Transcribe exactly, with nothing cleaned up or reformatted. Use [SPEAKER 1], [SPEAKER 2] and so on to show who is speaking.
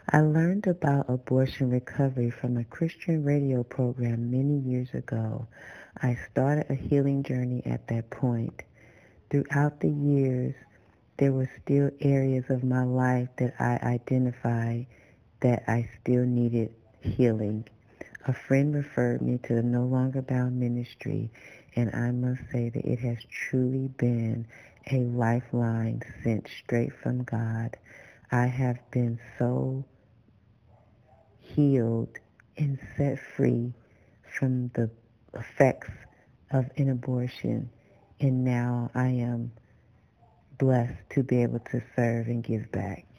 [SPEAKER 1] I learned about abortion recovery from a Christian radio program many years ago. I started a healing journey at that point. Throughout the years, there were still areas of my life that I identified that I still needed healing. A friend referred me to the No Longer Bound ministry, and I must say that it has truly been a lifeline sent straight from God. I have been so healed and set free from the effects of an abortion, and now I am blessed to be able to serve and give back.